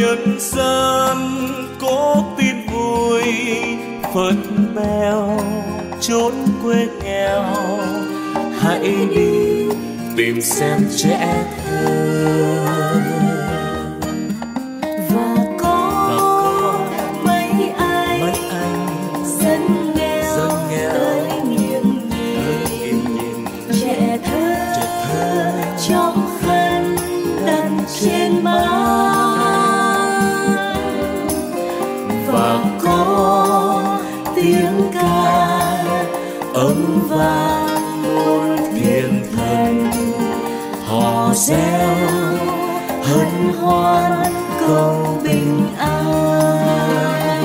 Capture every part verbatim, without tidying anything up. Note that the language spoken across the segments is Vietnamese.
nhân gian có tin vui, phật mèo chốn quê nghèo, hãy đi tìm xem trẻ thơ. Và có mấy anh dân nghèo tới nghiêng nhìn trẻ thơ trong khăn đặt trên má. Và có tiếng ca âm vang muôn thiên thần, hò reo hân hoan cầu bình an.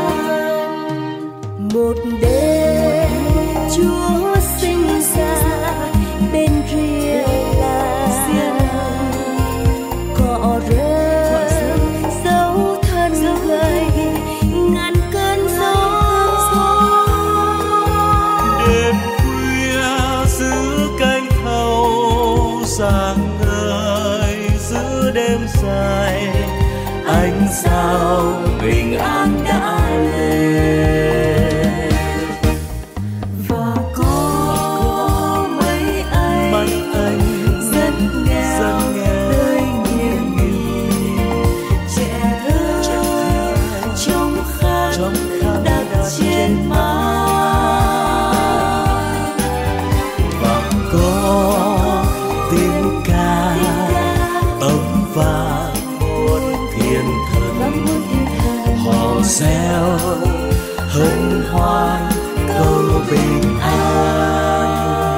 Một đêm Chúa sinh ra bên rìa làng, cỏ rơi dấu thân người ngàn cơn gió. Đêm khuya giữa cánh thâu sáng ngời giữa đêm dài, ánh sao bình an đã lên. Và có mấy anh, Mấy anh rất nghèo tới nghiêng nhìn trẻ thơ trong khăn đặt trên má. và có tiếng ca âm vang muôn thiên thần, hò reo hân hoan cầu bình an.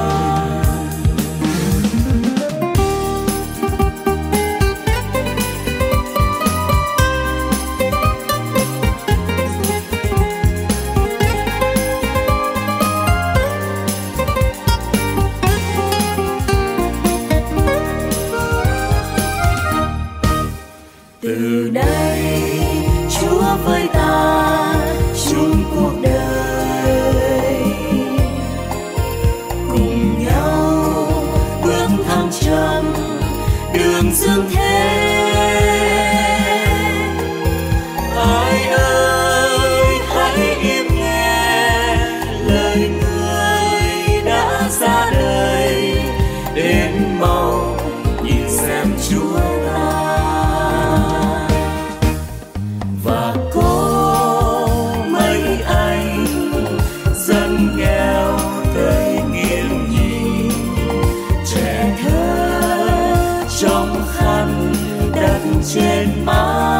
Từ đây Chúa với ta chung cuộc đời, cùng nhau bước thăng trầm đường dương thế. Ai ơi hãy im nghe lời người đã ra đời, đến mau nhìn xem Chúa ta. Và có mấy anh dân nghèo tới nghiêng nhìn trẻ thơ trong khăn đặt trên má.